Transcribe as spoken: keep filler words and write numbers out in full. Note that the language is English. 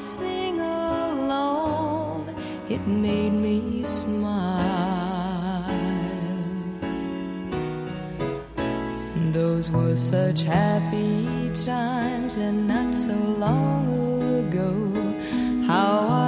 sing along, it made me smile. Those were such happy times, and not so long ago. How